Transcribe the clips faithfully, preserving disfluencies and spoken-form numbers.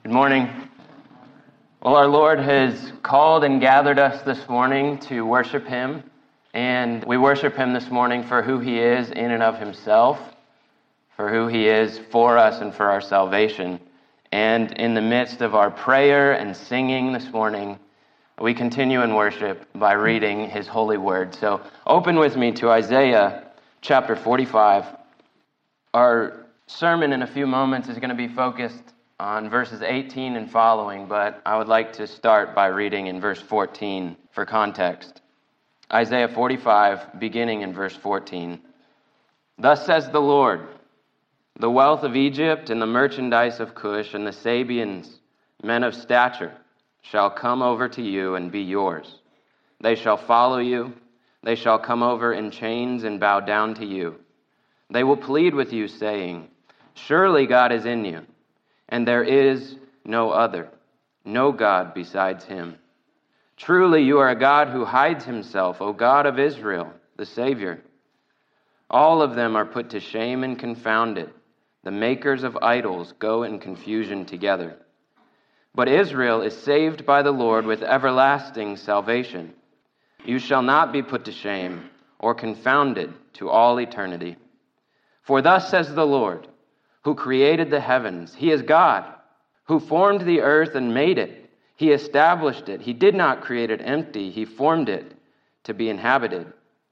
Good morning. Well, our Lord has called and gathered us this morning to worship Him, and we worship Him this morning for who He is in and of Himself, for who He is for us and for our salvation. And in the midst of our prayer and singing this morning, we continue in worship by reading His holy word. So open with me to Isaiah chapter forty-five. Our sermon in a few moments is going to be focused on verses eighteen and following, but I would like to start by reading in verse fourteen for context. Isaiah forty-five, beginning in verse fourteen. Thus says the Lord, the wealth of Egypt and the merchandise of Cush and the Sabians, men of stature, shall come over to you and be yours. They shall follow you. They shall come over in chains and bow down to you. They will plead with you, saying, surely God is in you, and there is no other, no God besides Him. Truly you are a God who hides Himself, O God of Israel, the Savior. All of them are put to shame and confounded. The makers of idols go in confusion together. But Israel is saved by the Lord with everlasting salvation. You shall not be put to shame or confounded to all eternity. For thus says the Lord, who created the heavens. He is God, who formed the earth and made it. He established it. He did not create it empty. He formed it to be inhabited.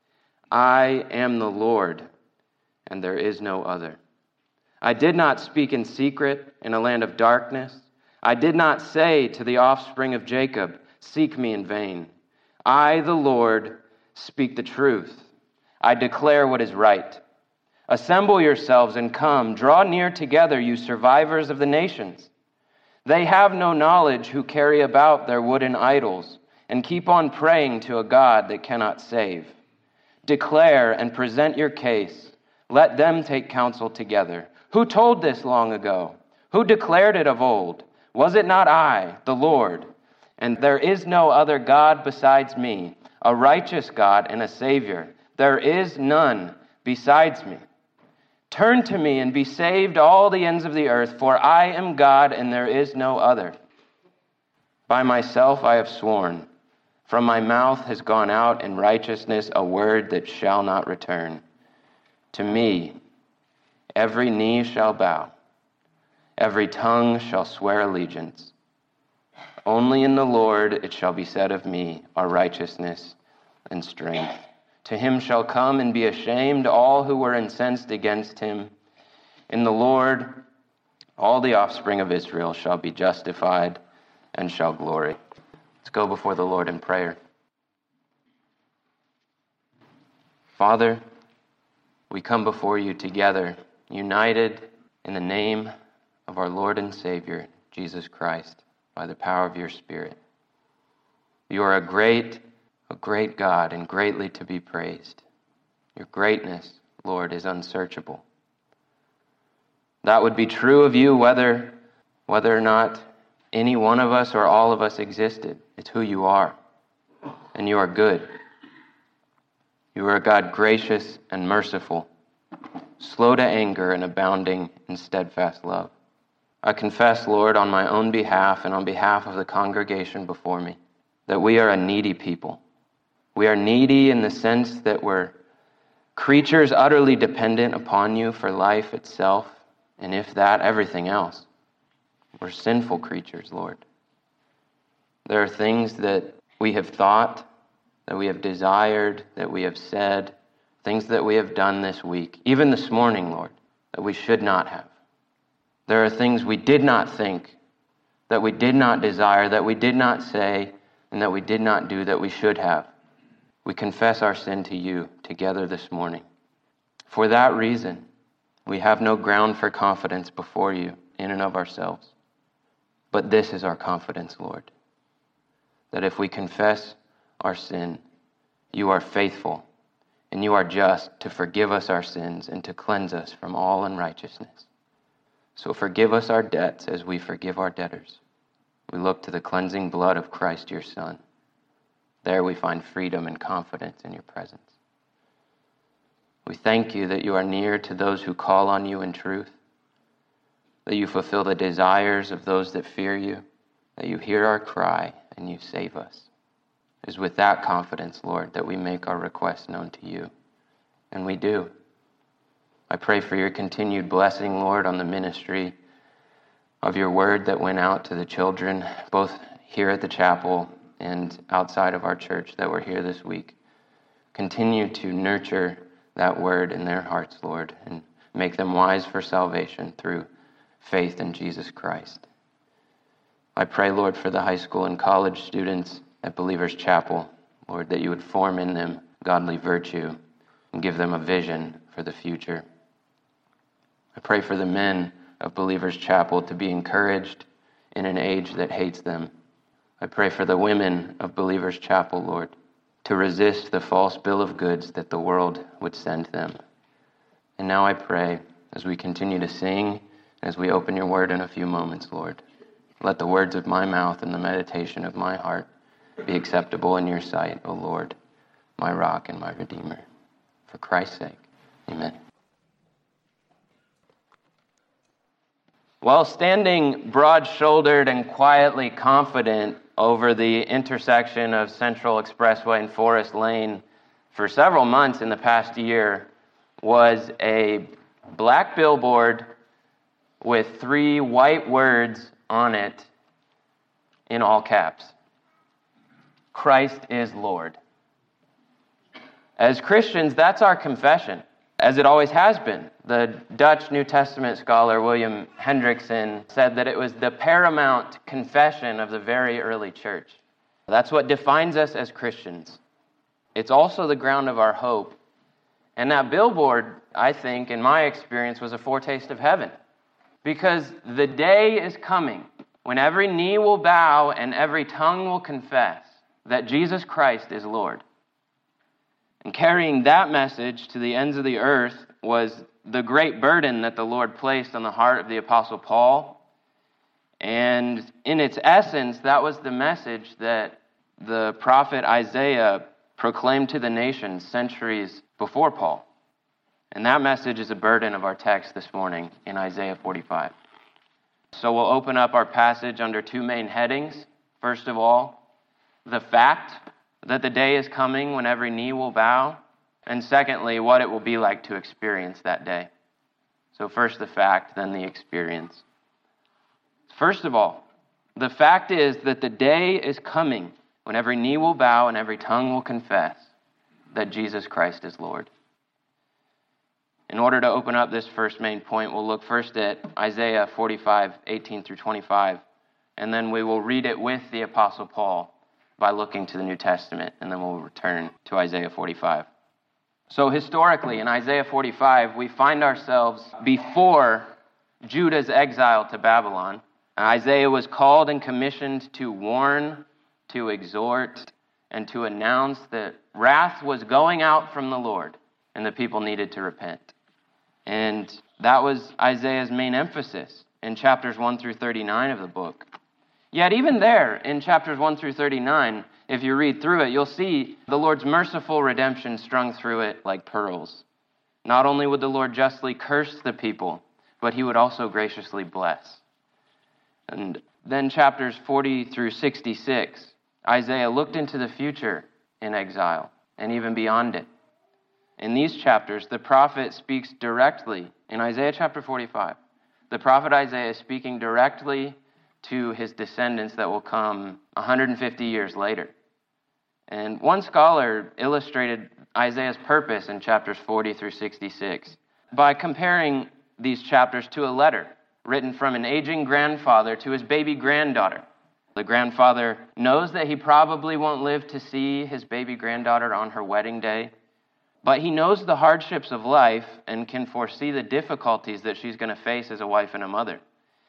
I am the Lord, and there is no other. I did not speak in secret in a land of darkness. I did not say to the offspring of Jacob, seek me in vain. I, the Lord, speak the truth. I declare what is right. Assemble yourselves and come. Draw near together, you survivors of the nations. They have no knowledge who carry about their wooden idols and keep on praying to a God that cannot save. Declare and present your case. Let them take counsel together. Who told this long ago? Who declared it of old? Was it not I, the Lord? And there is no other God besides me, a righteous God and a Savior. There is none besides me. Turn to me and be saved, all the ends of the earth, for I am God and there is no other. By myself I have sworn. From my mouth has gone out in righteousness a word that shall not return. To me every knee shall bow, every tongue shall swear allegiance. Only in the Lord it shall be said of me are righteousness and strength. To Him shall come and be ashamed all who were incensed against Him. In the Lord all the offspring of Israel shall be justified and shall glory. Let's go before the Lord in prayer. Father, we come before you together, united in the name of our Lord and Savior, Jesus Christ, by the power of your Spirit. You are a great, a great God and greatly to be praised. Your greatness, Lord, is unsearchable. That would be true of you whether, whether or not any one of us or all of us existed. It's who you are, and you are good. You are a God gracious and merciful, slow to anger and abounding in steadfast love. I confess, Lord, on my own behalf and on behalf of the congregation before me, that we are a needy people. We are needy in the sense that we're creatures utterly dependent upon you for life itself, and if that, everything else. We're sinful creatures, Lord. There are things that we have thought, that we have desired, that we have said, things that we have done this week, even this morning, Lord, that we should not have. There are things we did not think, that we did not desire, that we did not say, and that we did not do that we should have. We confess our sin to you together this morning. For that reason, we have no ground for confidence before you in and of ourselves. But this is our confidence, Lord, that if we confess our sin, you are faithful and you are just to forgive us our sins and to cleanse us from all unrighteousness. So forgive us our debts as we forgive our debtors. We look to the cleansing blood of Christ, your Son. There we find freedom and confidence in your presence. We thank you that you are near to those who call on you in truth. that you fulfill the desires of those that fear you, that you hear our cry and you save us. It is with that confidence, Lord, that we make our requests known to you. And we do. I pray for your continued blessing, Lord, on the ministry of your word that went out to the children, both here at the chapel and outside of our church that were here this week. Continue to nurture that word in their hearts, Lord, and make them wise for salvation through faith in Jesus Christ. I pray, Lord, for the high school and college students at Believers Chapel, Lord, that you would form in them godly virtue and give them a vision for the future. I pray for the men of Believers Chapel to be encouraged in an age that hates them. I pray for the women of Believers Chapel, Lord, to resist the false bill of goods that the world would send them. And now I pray, as we continue to sing, as we open your word in a few moments, Lord, let the words of my mouth and the meditation of my heart be acceptable in your sight, O Lord, my rock and my redeemer. For Christ's sake, amen. While standing broad-shouldered and quietly confident over the intersection of Central Expressway and Forest Lane for several months in the past year was a black billboard with three white words on it in all caps. Christ is Lord. As Christians, that's our confession, as it always has been. The Dutch New Testament scholar William Hendrickson said that it was the paramount confession of the very early church. That's what defines us as Christians. It's also the ground of our hope. And that billboard, I think, in my experience, was a foretaste of heaven. Because the day is coming when every knee will bow and every tongue will confess that Jesus Christ is Lord. And carrying that message to the ends of the earth was the great burden that the Lord placed on the heart of the Apostle Paul. And in its essence, that was the message that the prophet Isaiah proclaimed to the nations centuries before Paul. And that message is a burden of our text this morning in Isaiah forty-five. So we'll open up our passage under two main headings. First of all, the fact that the day is coming when every knee will bow. And secondly, what it will be like to experience that day. So first the fact, then the experience. First of all, the fact is that the day is coming when every knee will bow and every tongue will confess that Jesus Christ is Lord. In order to open up this first main point, we'll look first at Isaiah forty-five, eighteen through twenty-five, and then we will read it with the Apostle Paul by looking to the New Testament, and then we'll return to Isaiah forty-five. So historically, in Isaiah forty-five, we find ourselves before Judah's exile to Babylon. Isaiah was called and commissioned to warn, to exhort, and to announce that wrath was going out from the Lord, and the people needed to repent. And that was Isaiah's main emphasis in chapters one through thirty-nine of the book. Yet even there, in chapters one through thirty-nine, if you read through it, you'll see the Lord's merciful redemption strung through it like pearls. Not only would the Lord justly curse the people, but he would also graciously bless. And then chapters forty through sixty-six, Isaiah looked into the future in exile and even beyond it. In these chapters, the prophet speaks directly, in Isaiah chapter forty-five, the prophet Isaiah is speaking directly to his descendants that will come one hundred fifty years later. And one scholar illustrated Isaiah's purpose in chapters forty through sixty-six by comparing these chapters to a letter written from an aging grandfather to his baby granddaughter. The grandfather knows that he probably won't live to see his baby granddaughter on her wedding day, but he knows the hardships of life and can foresee the difficulties that she's going to face as a wife and a mother.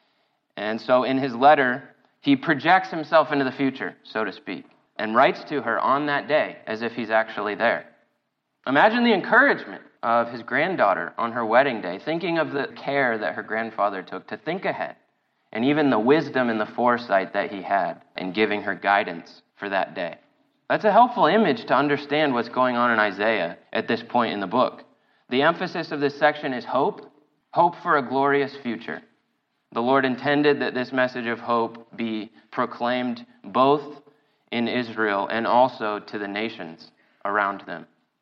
And so in his letter, he projects himself into the future, so to speak, and writes to her on that day as if he's actually there. Imagine the encouragement of his granddaughter on her wedding day, thinking of the care that her grandfather took to think ahead, and even the wisdom and the foresight that he had in giving her guidance for that day. That's a helpful image to understand what's going on in Isaiah at this point in the book. The emphasis of this section is hope, hope for a glorious future. The Lord intended that this message of hope be proclaimed both in Israel and also to the nations around them.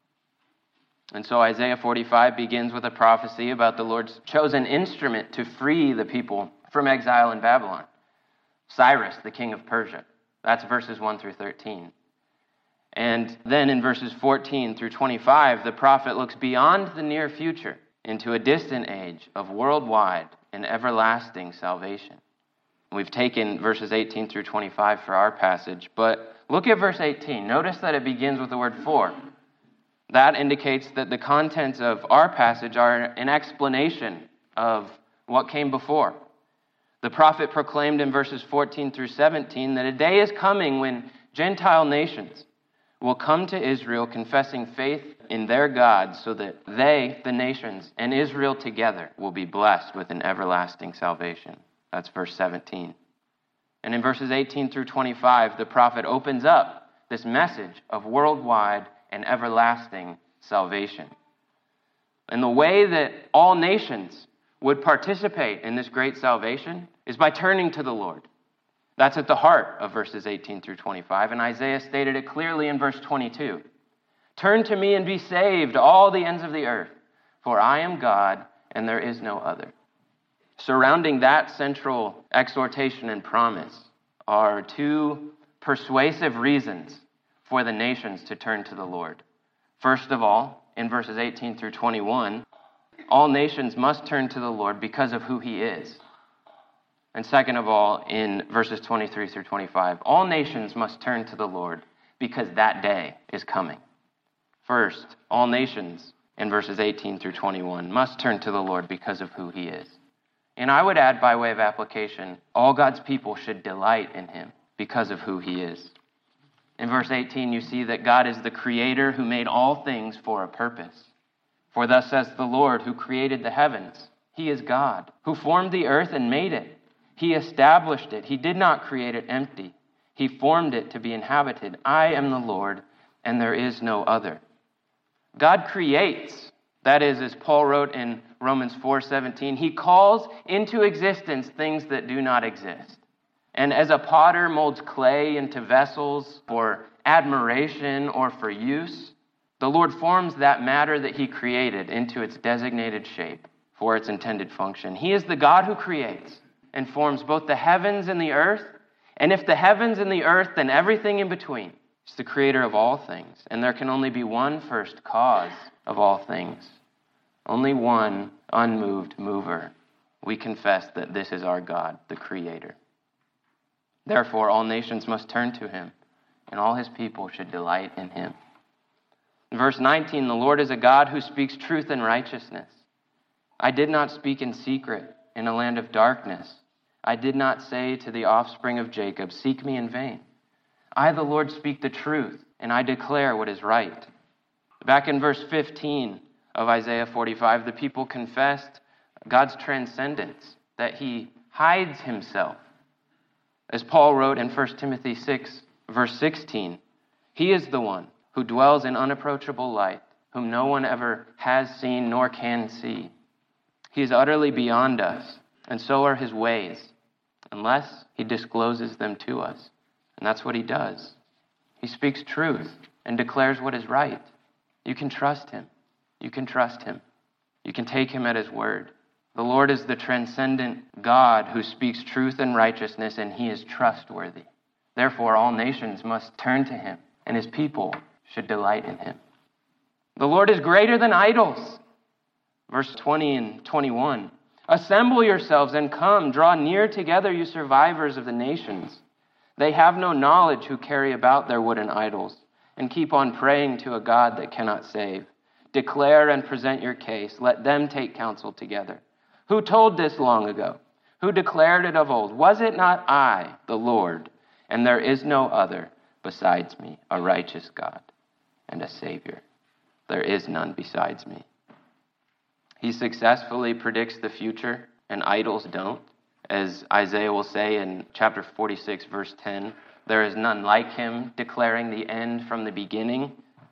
And so Isaiah forty-five begins with a prophecy about the Lord's chosen instrument to free the people from exile in Babylon, Cyrus, the king of Persia. That's verses one through thirteen. And then in verses fourteen through twenty-five, the prophet looks beyond the near future into a distant age of worldwide and everlasting salvation. We've taken verses eighteen through twenty-five for our passage, but look at verse eighteen. Notice that it begins with the word for. That indicates that the contents of our passage are an explanation of what came before. The prophet proclaimed in verses fourteen through seventeen that a day is coming when Gentile nations will come to Israel confessing faith in their God so that they, the nations, and Israel together will be blessed with an everlasting salvation. That's verse seventeen. And in verses eighteen through twenty-five, the prophet opens up this message of worldwide and everlasting salvation. And the way that all nations would participate in this great salvation is by turning to the Lord. That's at the heart of verses eighteen through twenty-five, and Isaiah stated it clearly in verse twenty-two. Turn to me and be saved, all the ends of the earth, for I am God and there is no other. Surrounding that central exhortation and promise are two persuasive reasons for the nations to turn to the Lord. First of all, in verses eighteen through twenty-one, all nations must turn to the Lord because of who he is. And second of all, in verses twenty-three through twenty-five, all nations must turn to the Lord because that day is coming. First, all nations, in verses eighteen through twenty-one, must turn to the Lord because of who he is. And I would add, by way of application, all God's people should delight in him because of who he is. In verse eighteen, you see that God is the creator who made all things for a purpose. For thus says the Lord, who created the heavens. He is God, who formed the earth and made it. He established it. He did not create it empty. He formed it to be inhabited. I am the Lord, and there is no other. God creates. That is, as Paul wrote in Romans four seventeen, he calls into existence things that do not exist. And as a potter molds clay into vessels for admiration or for use, the Lord forms that matter that he created into its designated shape for its intended function. He is the God who creates and forms both the heavens and the earth. And if the heavens and the earth, then everything in between. He's the creator of all things. And there can only be one first cause of all things. Only one unmoved mover. We confess that this is our God, the creator. Therefore, all nations must turn to him, and all his people should delight in him. In verse nineteen, the Lord is a God who speaks truth and righteousness. I did not speak in secret in a land of darkness. I did not say to the offspring of Jacob, seek me in vain. I, the Lord, speak the truth, and I declare what is right. Back in verse fifteen of Isaiah forty-five, the people confessed God's transcendence, that he hides himself. As Paul wrote in First Timothy six, verse sixteen, he is the one who dwells in unapproachable light, whom no one ever has seen nor can see. He is utterly beyond us, and so are his ways, unless he discloses them to us. And that's what he does. He speaks truth and declares what is right. You can trust him. You can trust him. You can take him at his word. The Lord is the transcendent God who speaks truth and righteousness, and he is trustworthy. Therefore, all nations must turn to him, and his people should delight in him. The Lord is greater than idols. Verse twenty and twenty-one. Assemble yourselves and come, draw near together, you survivors of the nations. They have no knowledge who carry about their wooden idols and keep on praying to a God that cannot save. Declare and present your case. Let them take counsel together. Who told this long ago? Who declared it of old? Was it not I, the Lord? And there is no other besides me, a righteous God and a Savior. There is none besides me. He successfully predicts the future, and idols don't. As Isaiah will say in chapter forty-six, verse ten, there is none like him, declaring the end from the beginning.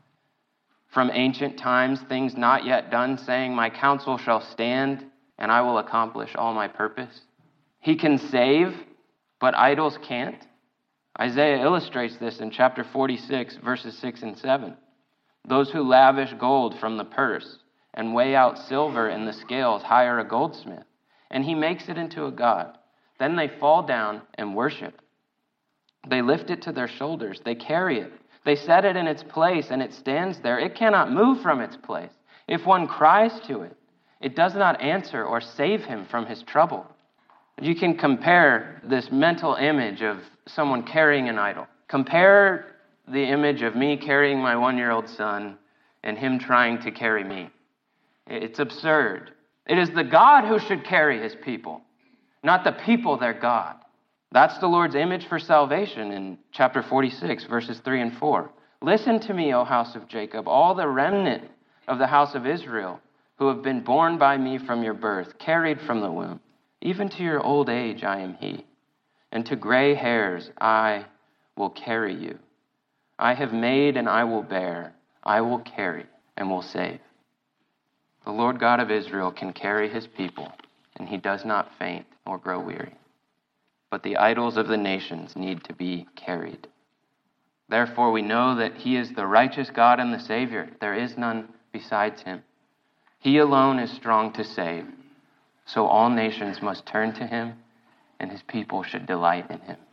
From ancient times, things not yet done, saying, my counsel shall stand, and I will accomplish all my purpose. He can save, but idols can't. Isaiah illustrates this in chapter forty-six, verses six and seven. Those who lavish gold from the purse and weigh out silver in the scales hire a goldsmith, and he makes it into a god. Then they fall down and worship. They lift it to their shoulders. They carry it. They set it in its place, and it stands there. It cannot move from its place. If one cries to it, it does not answer or save him from his trouble. You can compare this mental image of someone carrying an idol. Compare the image of me carrying my one-year-old son and him trying to carry me. It's absurd. It is the God who should carry his people, not the people their God. That's the Lord's image for salvation in chapter forty-six, verses three and four. Listen to me, O house of Jacob, all the remnant of the house of Israel, who have been born by me from your birth, carried from the womb. Even to your old age I am he, and to gray hairs I will carry you. I have made and I will bear, I will carry and will save. The Lord God of Israel can carry his people, and he does not faint or grow weary. But the idols of the nations need to be carried. Therefore we know that he is the righteous God and the Savior. There is none besides him. He alone is strong to save. So all nations must turn to him, and his people should delight in him.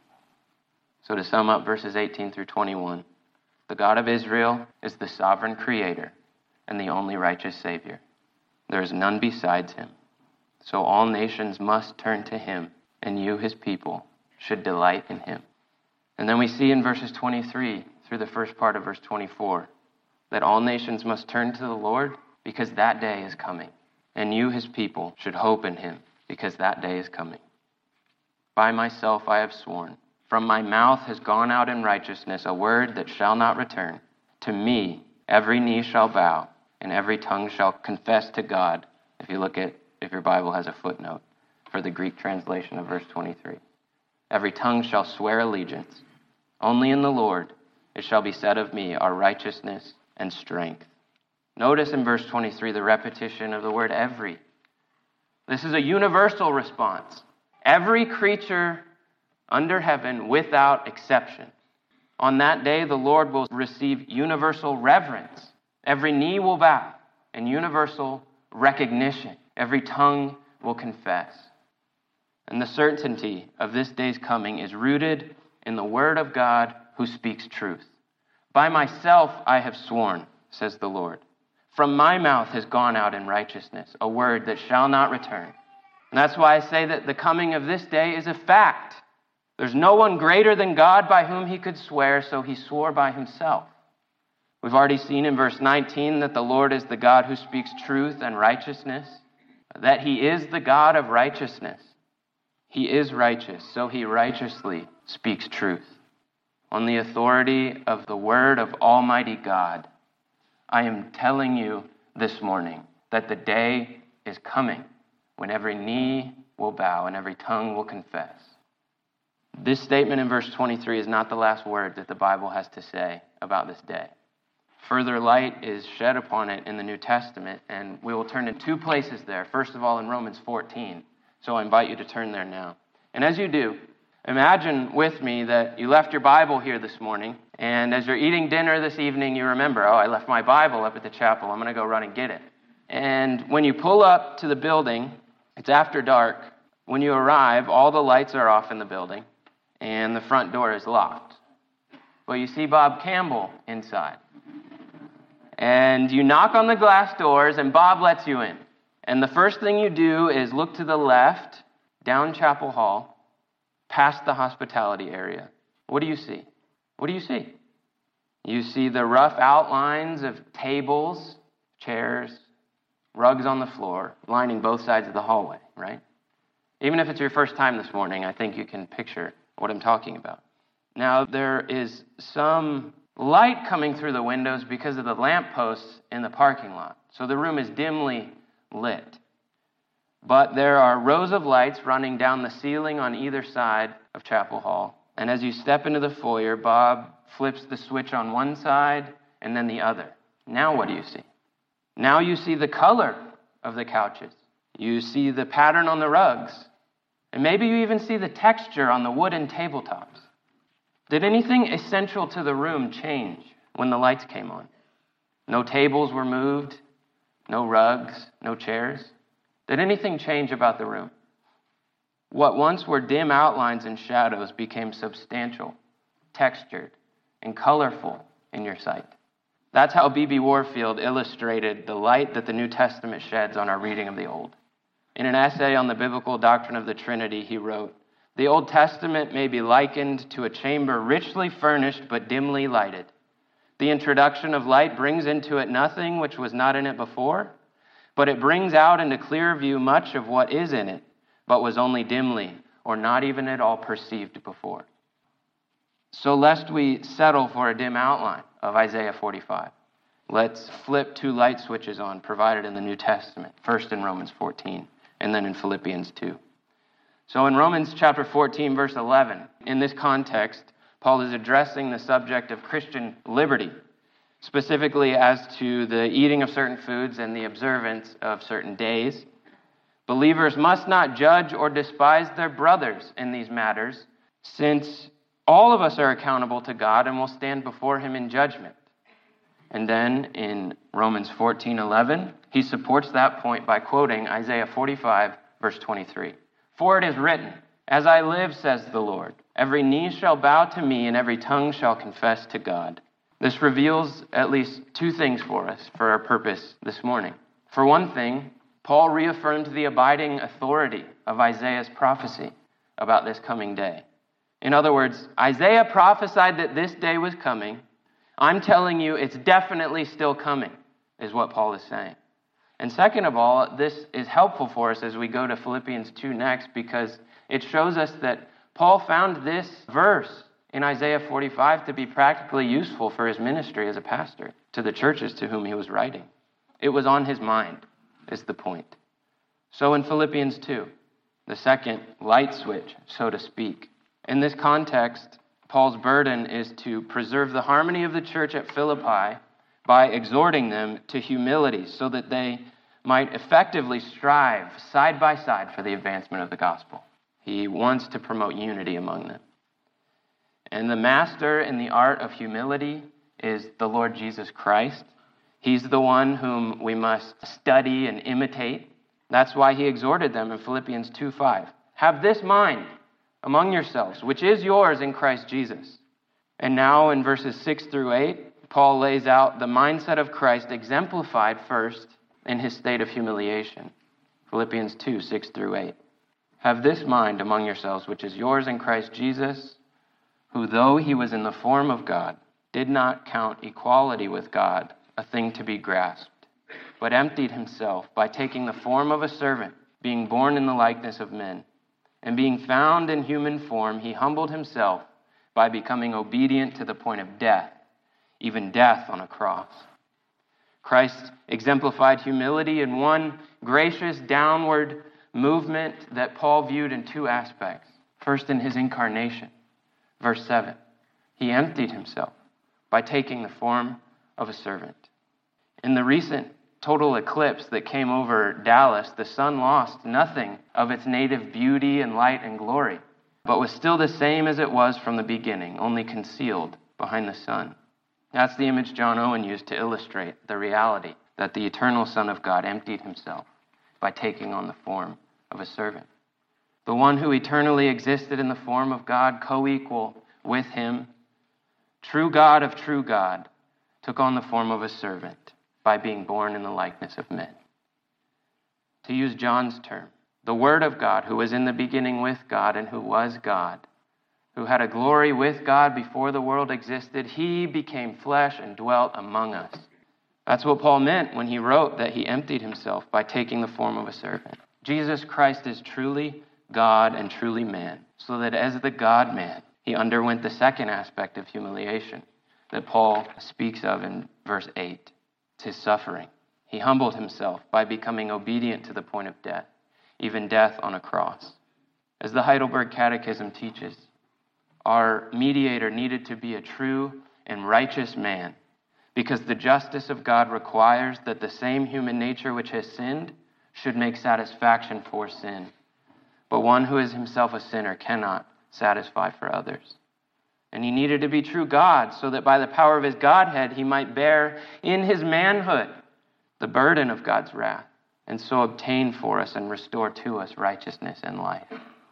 So to sum up verses eighteen through twenty-one, the God of Israel is the sovereign creator and the only righteous Savior. There is none besides him. So all nations must turn to him, and you, his people, should delight in him. And then we see in verses twenty-three through the first part of verse twenty-four that all nations must turn to the Lord because that day is coming. And you, his people, should hope in him because that day is coming. By myself I have sworn. From my mouth has gone out in righteousness a word that shall not return. To me every knee shall bow and every tongue shall confess to God. If you look at, if your Bible has a footnote for the Greek translation of verse twenty-three. Every tongue shall swear allegiance. Only in the Lord it shall be said of me are righteousness and strength. Notice in verse twenty-three the repetition of the word every. This is a universal response. Every creature under heaven without exception. On that day, the Lord will receive universal reverence. Every knee will bow and universal recognition. Every tongue will confess. And the certainty of this day's coming is rooted in the word of God who speaks truth. By myself I have sworn, says the Lord. From my mouth has gone out in righteousness a word that shall not return. And that's why I say that the coming of this day is a fact. There's no one greater than God by whom he could swear, so he swore by himself. We've already seen in verse nineteen that the Lord is the God who speaks truth and righteousness, that he is the God of righteousness. He is righteous, so he righteously speaks truth. On the authority of the word of Almighty God, I am telling you this morning that the day is coming when every knee will bow and every tongue will confess. This statement in verse twenty-three is not the last word that the Bible has to say about this day. Further light is shed upon it in the New Testament, and we will turn to two places there. First of all, in Romans fourteen. So I invite you to turn there now. And as you do, imagine with me that you left your Bible here this morning, and as you're eating dinner this evening, you remember, oh, I left my Bible up at the chapel. I'm going to go run and get it. And when you pull up to the building, it's after dark. When you arrive, all the lights are off in the building, and the front door is locked. Well, you see Bob Campbell inside. And you knock on the glass doors, and Bob lets you in. And the first thing you do is look to the left, down Chapel Hall, past the hospitality area. What do you see? What do you see? You see the rough outlines of tables, chairs, rugs on the floor, lining both sides of the hallway, right? Even if it's your first time this morning, I think you can picture what I'm talking about. Now, there is some light coming through the windows because of the lampposts in the parking lot. So the room is dimly lit. But there are rows of lights running down the ceiling on either side of Chapel Hall. And as you step into the foyer, Bob flips the switch on one side and then the other. Now what do you see? Now you see the color of the couches. You see the pattern on the rugs. And maybe you even see the texture on the wooden tabletops. Did anything essential to the room change when the lights came on? No tables were moved, no rugs, no chairs. Did anything change about the room? What once were dim outlines and shadows became substantial, textured, and colorful in your sight. That's how B B Warfield illustrated the light that the New Testament sheds on our reading of the Old. In an essay on the biblical doctrine of the Trinity, he wrote, "The Old Testament may be likened to a chamber richly furnished but dimly lighted. The introduction of light brings into it nothing which was not in it before, but it brings out into clear view much of what is in it, but was only dimly or not even at all perceived before." So lest we settle for a dim outline of Isaiah forty-five, let's flip two light switches on provided in the New Testament, first in Romans fourteen and then in Philippians two. So in Romans chapter fourteen, verse eleven, in this context, Paul is addressing the subject of Christian liberty, specifically as to the eating of certain foods and the observance of certain days. Believers must not judge or despise their brothers in these matters, since all of us are accountable to God and will stand before him in judgment. And then in Romans fourteen eleven, he supports that point by quoting Isaiah forty-five, verse twenty-three. "For it is written, as I live, says the Lord, every knee shall bow to me and every tongue shall confess to God." This reveals at least two things for us for our purpose this morning. For one thing, Paul reaffirmed the abiding authority of Isaiah's prophecy about this coming day. In other words, Isaiah prophesied that this day was coming. I'm telling you, it's definitely still coming, is what Paul is saying. And second of all, this is helpful for us as we go to Philippians two next, because it shows us that Paul found this verse in Isaiah forty-five to be practically useful for his ministry as a pastor to the churches to whom he was writing. It was on his mind, is the point. So in Philippians two, the second light switch, so to speak, in this context, Paul's burden is to preserve the harmony of the church at Philippi by exhorting them to humility so that they might effectively strive side by side for the advancement of the gospel. He wants to promote unity among them. And the master in the art of humility is the Lord Jesus Christ. He's the one whom we must study and imitate. That's why he exhorted them in Philippians two five. "Have this mind among yourselves, which is yours in Christ Jesus." And now in verses six through eight, Paul lays out the mindset of Christ exemplified first in his state of humiliation. Philippians two, six through eight. "Have this mind among yourselves, which is yours in Christ Jesus, who though he was in the form of God, did not count equality with God a thing to be grasped, but emptied himself by taking the form of a servant, being born in the likeness of men. And being found in human form, he humbled himself by becoming obedient to the point of death, even death on a cross." Christ exemplified humility in one gracious downward movement that Paul viewed in two aspects. First, in his incarnation. Verse seven, he emptied himself by taking the form of a servant. In the recent total eclipse that came over Dallas, the sun lost nothing of its native beauty and light and glory, but was still the same as it was from the beginning, only concealed behind the sun. That's the image John Owen used to illustrate the reality that the eternal Son of God emptied himself by taking on the form of a servant. The one who eternally existed in the form of God, co-equal with him, true God of true God, took on the form of a servant by being born in the likeness of men. To use John's term, the Word of God, who was in the beginning with God and who was God, who had a glory with God before the world existed, he became flesh and dwelt among us. That's what Paul meant when he wrote that he emptied himself by taking the form of a servant. Jesus Christ is truly God and truly man, so that as the God-man, he underwent the second aspect of humiliation that Paul speaks of in verse eight. His suffering. He humbled himself by becoming obedient to the point of death, even death on a cross. As the Heidelberg Catechism teaches, our mediator needed to be a true and righteous man, because the justice of God requires that the same human nature which has sinned should make satisfaction for sin. but one who is himself a sinner cannot satisfy for others. And he needed to be true God, so that by the power of his Godhead he might bear in his manhood the burden of God's wrath, and so obtain for us and restore to us righteousness and life.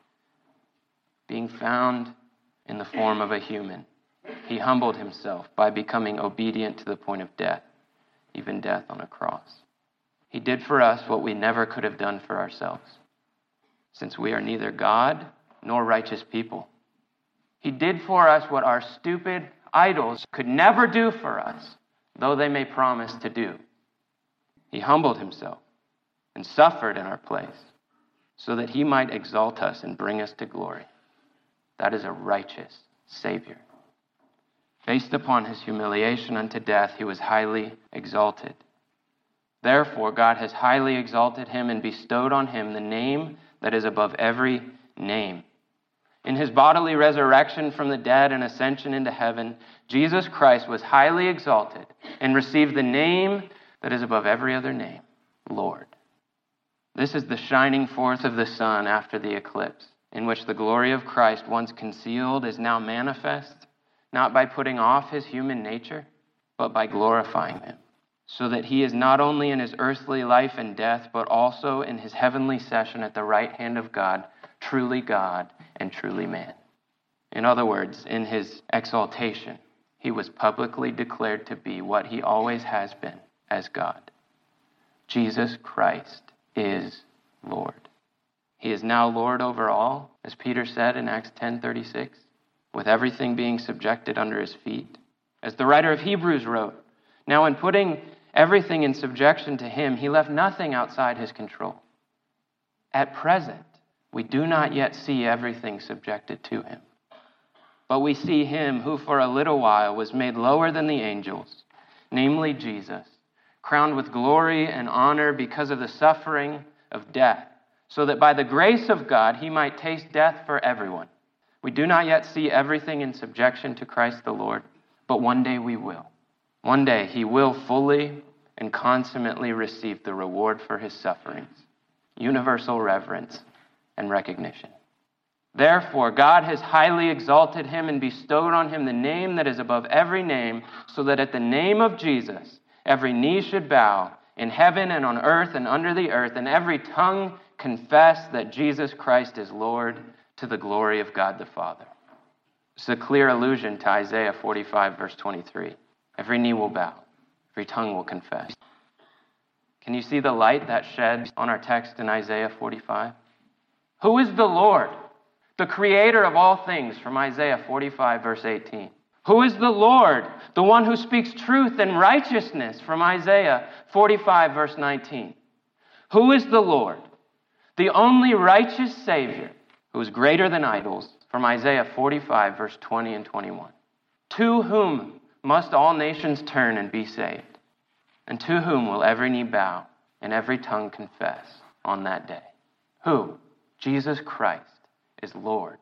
Being found in the form of a human, he humbled himself by becoming obedient to the point of death, even death on a cross. He did for us what we never could have done for ourselves, since we are neither God nor righteous people. He did for us what our stupid idols could never do for us, though they may promise to do. He humbled himself and suffered in our place, so that he might exalt us and bring us to glory. That is a righteous Savior. Based upon his humiliation unto death, he was highly exalted. Therefore, God has highly exalted him and bestowed on him the name that is above every name. In his bodily resurrection from the dead and ascension into heaven, Jesus Christ was highly exalted and received the name that is above every other name, Lord. This is the shining forth of the sun after the eclipse, in which the glory of Christ, once concealed, is now manifest, not by putting off his human nature, but by glorifying him, so that he is not only in his earthly life and death, but also in his heavenly session at the right hand of God, truly God and truly man. In other words, in his exaltation, he was publicly declared to be what he always has been, as God. Jesus Christ is Lord. He is now Lord over all, as Peter said in Acts ten thirty-six, with everything being subjected under his feet. As the writer of Hebrews wrote, now in putting everything in subjection to him, he left nothing outside his control. At present, we do not yet see everything subjected to him. But we see him who for a little while was made lower than the angels, namely Jesus, crowned with glory and honor because of the suffering of death, so that by the grace of God he might taste death for everyone. We do not yet see everything in subjection to Christ the Lord, but one day we will. One day he will fully and consummately receive the reward for his sufferings, universal reverence and recognition. Therefore, God has highly exalted him and bestowed on him the name that is above every name, so that at the name of Jesus, every knee should bow in heaven and on earth and under the earth, and every tongue confess that Jesus Christ is Lord, to the glory of God the Father. It's a clear allusion to Isaiah forty-five, verse twenty-three. Every knee will bow, every tongue will confess. Can you see the light that sheds on our text in Isaiah forty-five? Who is the Lord, the creator of all things, from Isaiah forty-five, verse eighteen? Who is the Lord, the one who speaks truth and righteousness, from Isaiah forty-five, verse nineteen? Who is the Lord, the only righteous Savior, who is greater than idols, from Isaiah forty-five, verse twenty and twenty-one? To whom must all nations turn and be saved? And to whom will every knee bow and every tongue confess on that day? Who? Jesus Christ is Lord.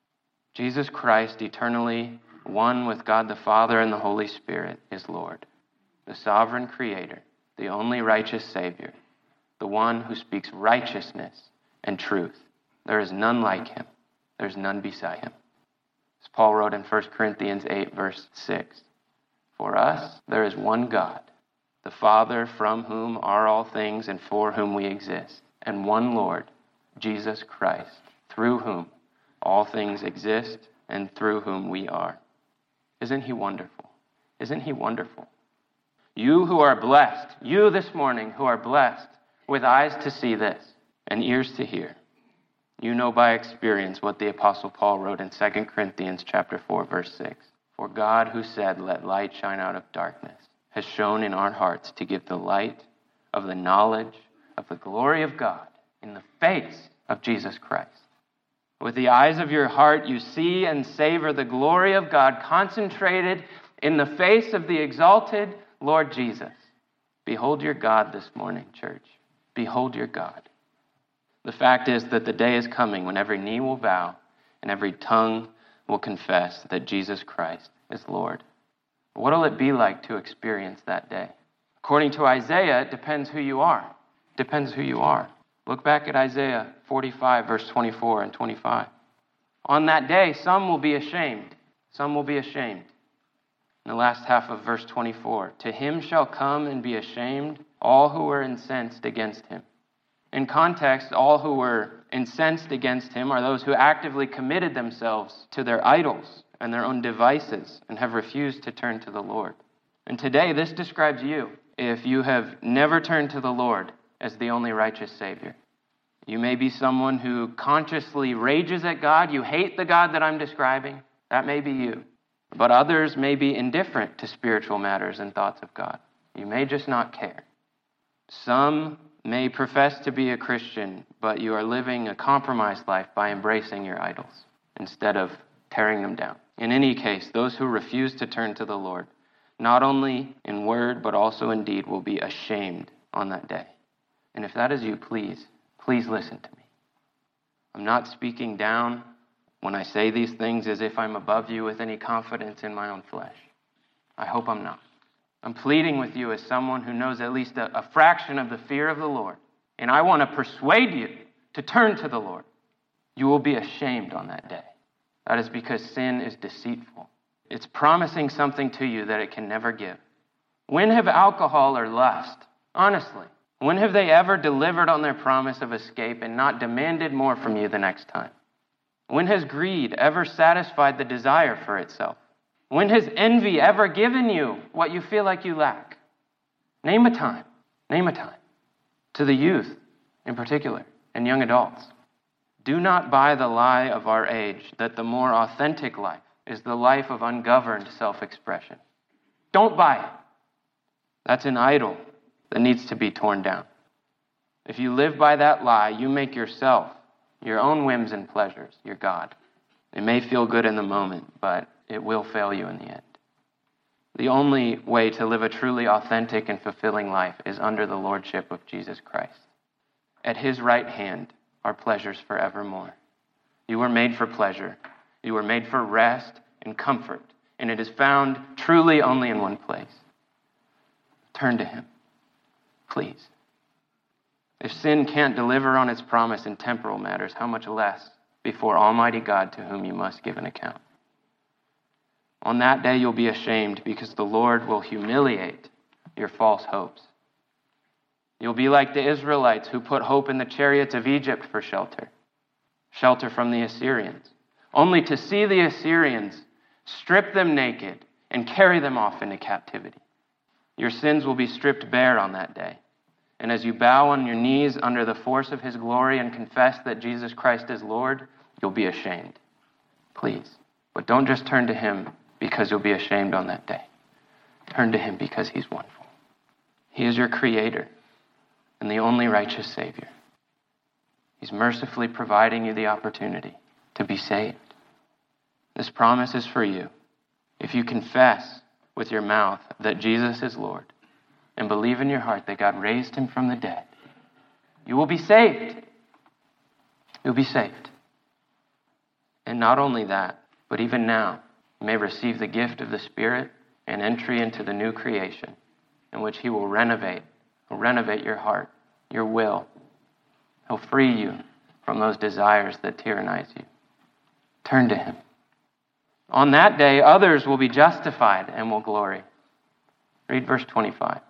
Jesus Christ, eternally one with God the Father and the Holy Spirit, is Lord, the sovereign creator, the only righteous Savior, the one who speaks righteousness and truth. There is none like him. There's none beside him. As Paul wrote in First Corinthians eight, verse six, for us there is one God, the Father, from whom are all things and for whom we exist, and one Lord, Jesus Christ, through whom all things exist and through whom we are. Isn't he wonderful? Isn't he wonderful? You who are blessed, you this morning who are blessed with eyes to see this and ears to hear, you know by experience what the Apostle Paul wrote in Second Corinthians chapter four, verse six. For God, who said, let light shine out of darkness, has shone in our hearts to give the light of the knowledge of the glory of God in the face of Jesus Christ. With the eyes of your heart, you see and savor the glory of God concentrated in the face of the exalted Lord Jesus. Behold your God this morning, church. Behold your God. The fact is that the day is coming when every knee will bow and every tongue will confess that Jesus Christ is Lord. What will it be like to experience that day? According to Isaiah, it depends who you are. It depends who you are. Look back at Isaiah forty-five, verse twenty-four and twenty-five. On that day, some will be ashamed. Some will be ashamed. In the last half of verse twenty-four, to him shall come and be ashamed all who were incensed against him. In context, all who were incensed against him are those who actively committed themselves to their idols and their own devices and have refused to turn to the Lord. And today, this describes you if you have never turned to the Lord as the only righteous Savior. You may be someone who consciously rages at God. You hate the God that I'm describing. That may be you. But others may be indifferent to spiritual matters and thoughts of God. You may just not care. Some may profess to be a Christian, but you are living a compromised life by embracing your idols instead of tearing them down. In any case, those who refuse to turn to the Lord, not only in word but also in deed, will be ashamed on that day. And if that is you, please, please listen to me. I'm not speaking down when I say these things as if I'm above you with any confidence in my own flesh. I hope I'm not. I'm pleading with you as someone who knows at least a, a fraction of the fear of the Lord. And I want to persuade you to turn to the Lord. You will be ashamed on that day. That is because sin is deceitful. It's promising something to you that it can never give. When have alcohol or lust, honestly, when have they ever delivered on their promise of escape and not demanded more from you the next time? When has greed ever satisfied the desire for itself? When has envy ever given you what you feel like you lack? Name a time. Name a time. To the youth in particular and young adults. Do not buy the lie of our age that the more authentic life is the life of ungoverned self-expression. Don't buy it. That's an idol that needs to be torn down. If you live by that lie, you make yourself, your own whims and pleasures, your God. It may feel good in the moment, but it will fail you in the end. The only way to live a truly authentic and fulfilling life is under the lordship of Jesus Christ. At his right hand are pleasures forevermore. You were made for pleasure. You were made for rest and comfort, and it is found truly only in one place. Turn to him, please. If sin can't deliver on its promise in temporal matters, how much less before Almighty God, to whom you must give an account. On that day you'll be ashamed because the Lord will humiliate your false hopes. You'll be like the Israelites who put hope in the chariots of Egypt for shelter, shelter from the Assyrians, only to see the Assyrians strip them naked and carry them off into captivity. Your sins will be stripped bare on that day. And as you bow on your knees under the force of his glory and confess that Jesus Christ is Lord, you'll be ashamed. Please. But don't just turn to him because you'll be ashamed on that day. Turn to him because he's wonderful. He is your creator and the only righteous Savior. He's mercifully providing you the opportunity to be saved. This promise is for you. If you confess with your mouth that Jesus is Lord and believe in your heart that God raised him from the dead, you will be saved. You'll be saved. And not only that, but even now, you may receive the gift of the Spirit and entry into the new creation in which he will renovate, will renovate your heart, your will. He'll free you from those desires that tyrannize you. Turn to him. On that day, others will be justified and will glory. Read verse twenty-five.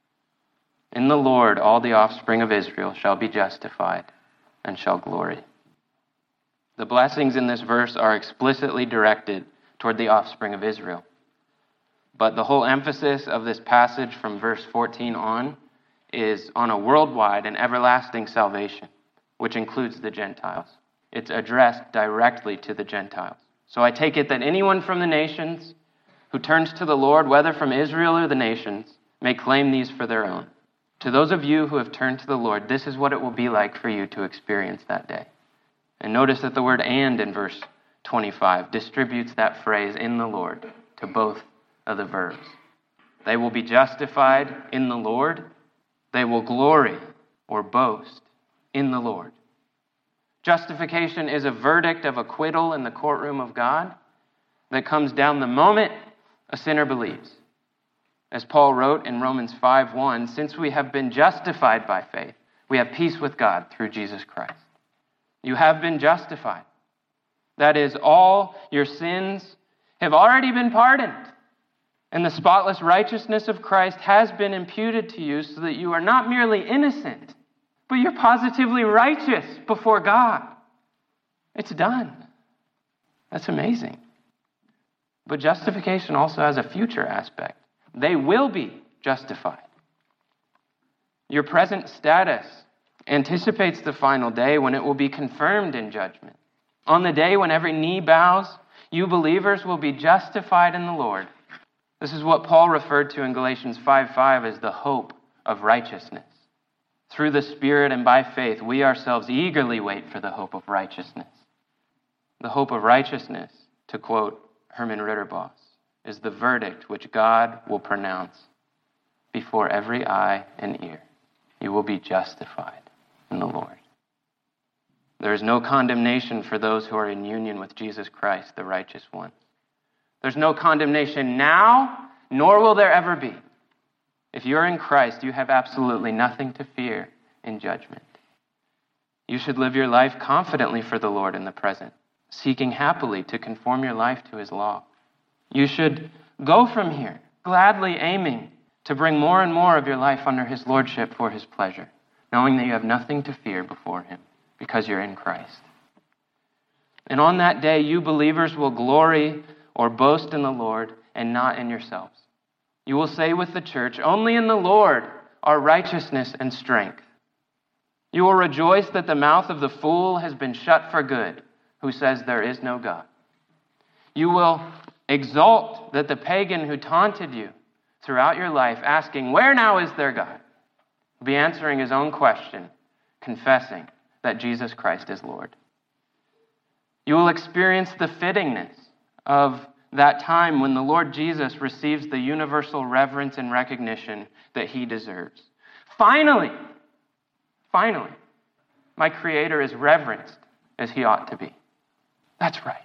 In the Lord, all the offspring of Israel shall be justified and shall glory. The blessings in this verse are explicitly directed toward the offspring of Israel. But the whole emphasis of this passage from verse fourteen on is on a worldwide and everlasting salvation, which includes the Gentiles. It's addressed directly to the Gentiles. So I take it that anyone from the nations who turns to the Lord, whether from Israel or the nations, may claim these for their own. To those of you who have turned to the Lord, this is what it will be like for you to experience that day. And notice that the word "and" in verse twenty-five distributes that phrase "in the Lord" to both of the verbs. They will be justified in the Lord. They will glory or boast in the Lord. Justification is a verdict of acquittal in the courtroom of God that comes down the moment a sinner believes. As Paul wrote in Romans five one, since we have been justified by faith, we have peace with God through Jesus Christ. You have been justified. That is, all your sins have already been pardoned, and the spotless righteousness of Christ has been imputed to you so that you are not merely innocent, but you're positively righteous before God. It's done. That's amazing. But justification also has a future aspect. They will be justified. Your present status anticipates the final day when it will be confirmed in judgment. On the day when every knee bows, you believers will be justified in the Lord. This is what Paul referred to in Galatians five five as the hope of righteousness. Through the Spirit and by faith, we ourselves eagerly wait for the hope of righteousness. The hope of righteousness, to quote Herman Ritterboss, is the verdict which God will pronounce before every eye and ear. You will be justified in the Lord. There is no condemnation for those who are in union with Jesus Christ, the righteous one. There's no condemnation now, nor will there ever be. If you're in Christ, you have absolutely nothing to fear in judgment. You should live your life confidently for the Lord in the present, seeking happily to conform your life to his law. You should go from here, gladly aiming to bring more and more of your life under his lordship for his pleasure, knowing that you have nothing to fear before him because you're in Christ. And on that day, you believers will glory or boast in the Lord and not in yourselves. You will say with the church, only in the Lord are righteousness and strength. You will rejoice that the mouth of the fool has been shut for good, who says there is no God. You will exult that the pagan who taunted you throughout your life, asking, where now is their God, will be answering his own question, confessing that Jesus Christ is Lord. You will experience the fittingness of that time when the Lord Jesus receives the universal reverence and recognition that he deserves. Finally, finally, my Creator is reverenced as he ought to be. That's right.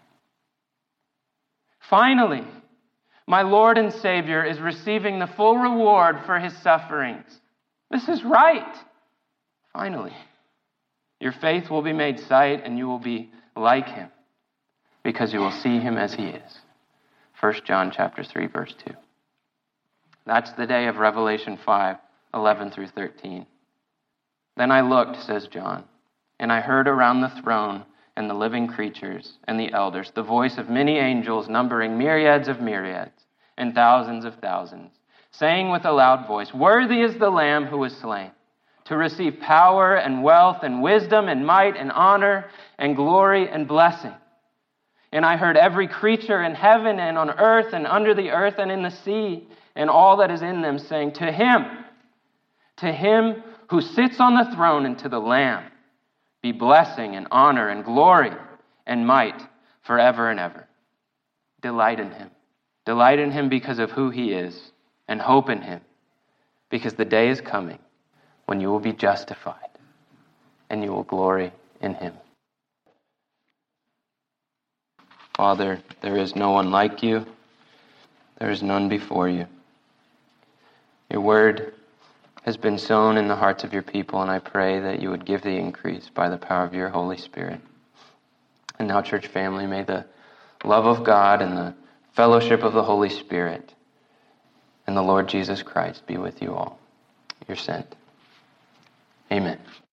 Finally, my Lord and Savior is receiving the full reward for his sufferings. This is right. Finally, your faith will be made sight and you will be like him because you will see him as he is. First John chapter three, verse two. That's the day of Revelation five, eleven through thirteen. Then I looked, says John, and I heard around the throne and the living creatures and the elders the voice of many angels numbering myriads of myriads and thousands of thousands, saying with a loud voice, worthy is the Lamb who was slain, to receive power and wealth and wisdom and might and honor and glory and blessing. And I heard every creature in heaven and on earth and under the earth and in the sea and all that is in them saying, to him, to him who sits on the throne and to the Lamb, be blessing and honor and glory and might forever and ever. Delight in him. Delight in him because of who he is, and hope in him because the day is coming when you will be justified and you will glory in him. Father, there is no one like you. There is none before you. Your word has been sown in the hearts of your people, and I pray that you would give the increase by the power of your Holy Spirit. And now, church family, may the love of God and the fellowship of the Holy Spirit and the Lord Jesus Christ be with you all. You're sent. Amen.